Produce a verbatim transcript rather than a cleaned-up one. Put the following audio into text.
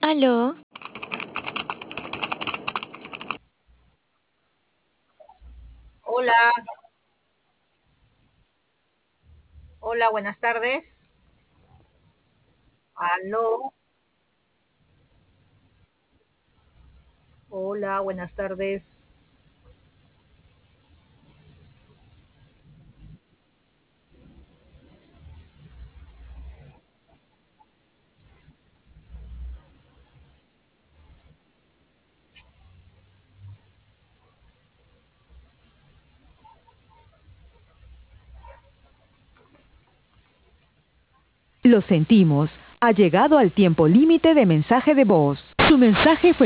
Aló, Hola, hola, buenas tardes. Aló, hola, buenas tardes. Lo sentimos. Ha llegado al tiempo límite de mensaje de voz. Su mensaje fue